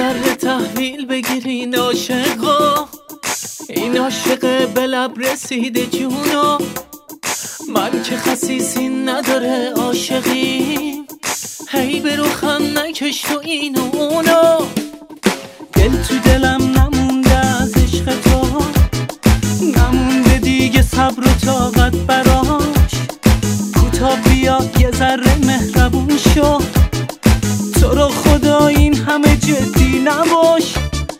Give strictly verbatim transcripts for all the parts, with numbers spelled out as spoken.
ذره تحویل بگیرین عاشقا، این عاشق به لب رسیده جونو، من که خسیسی نداره عاشقی، هی به روخم نکش تو اینو اونو، دل تو دلم نمونده از عشق تو، نمونده دیگه صبر و طاقت براش، کوتا بیا یه ذره مهربون شو، تو رو خدا این همه جدی نباش.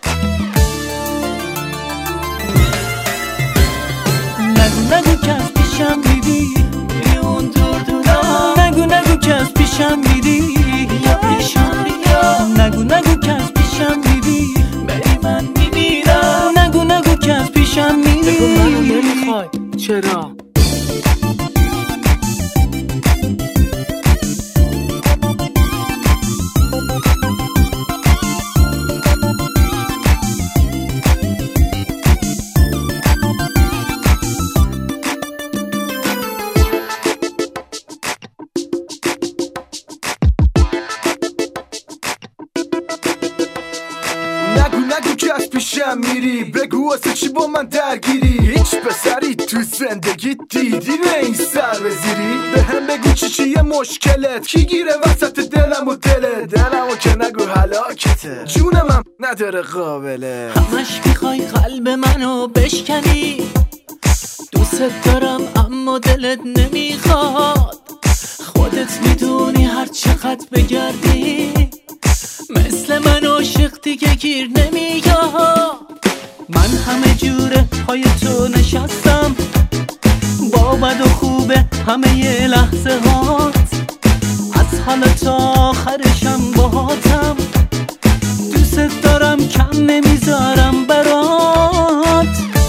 نگو نگو که از پیشم میری میری اون دور دورا، نگو نگو که از پیشم میری یا پیشم بیا، نگو نگو که از پیشم میری بری من میمیرم، نگو نگو که از پیشم میری. نگو منو نمیخوای چرا؟ نگو نگو که از پیشم میری، بگو واسه چی با من درگیری، هیچ پسری تو زندگی دیدی به این سر بزیری، به هم بگو چی چیه مشکلت، کی گیره وسط دلم و دلت، دلمو که نگو هلاکته، جونم نداره قابله، همش میخوای قلب منو بشکنی، دوست دارم اما دلت نمیخواد، خودت میدونی هر چقدر بگردی مثل من عاشق دیگه گیر نمیاد، من همه جوره پای تو نشستم، با بد و خوبه همه یه لحظه هات، از حالا تا آخرشم باهاتم، دوست دارم کم نمیذارم برات.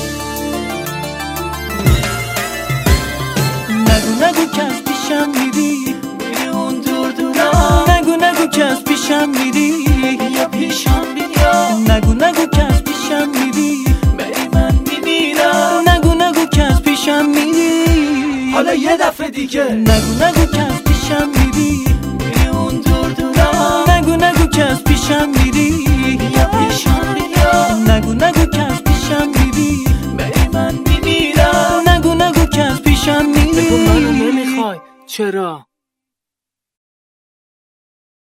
نگو نگو که از پیشم میری میری اون دور دورا، نگو نگو که از پیشم میری یا پیشم بیا، نگو نگو که از پیشم میری بری من میمیرم، نگو نگو که از پیشم میری حالا یه دفعه دیگه، نگو نگو که از پیشم میری میری اون دور دورا، نگو نگو که از پیشم میری یا پیشم بیا، نگو نگو که از پیشم میری بری من میمیرم، نگو نگو که از پیشم میری. نگو منو نمیخوای چرا؟